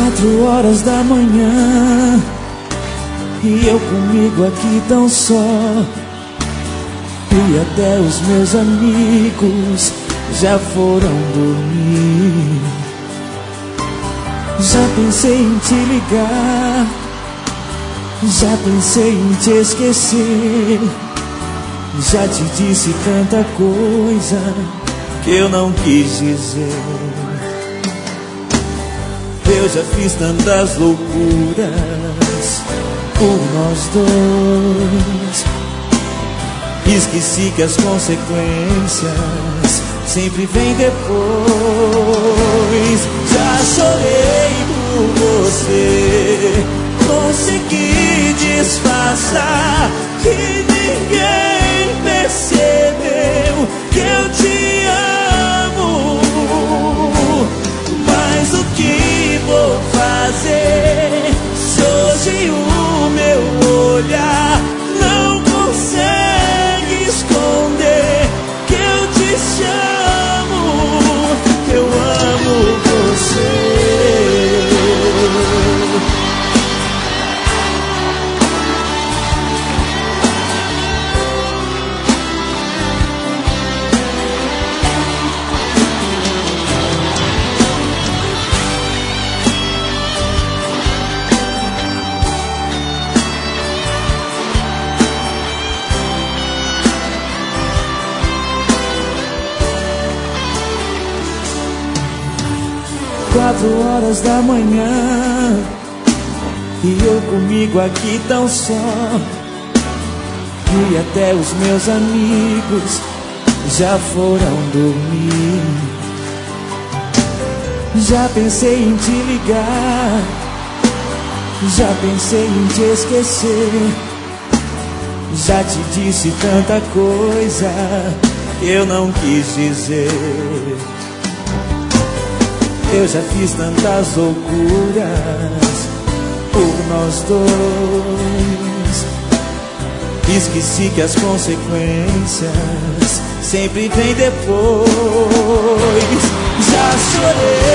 4 horas da manhã e eu comigo aqui tão só. E até os meus amigos já foram dormir. Já pensei em te ligar, já pensei em te esquecer. Já te disse tanta coisa que eu não quis dizer. Eu já fiz tantas loucuras por nós dois. Esqueci que as consequências sempre vêm depois. Já chorei por você, consegui disfarçar que ninguém percebeu que eu te amo. Mas o que vou fazer se hoje o meu olhar não consegue esconder que eu te chamo, que eu amo você. 4 horas da manhã e eu comigo aqui tão só. E até os meus amigos já foram dormir. Já pensei em te ligar, já pensei em te esquecer. Já te disse tanta coisa que eu não quis dizer. Eu já fiz tantas loucuras por nós dois. Esqueci que as consequências sempre vêm depois. Já chorei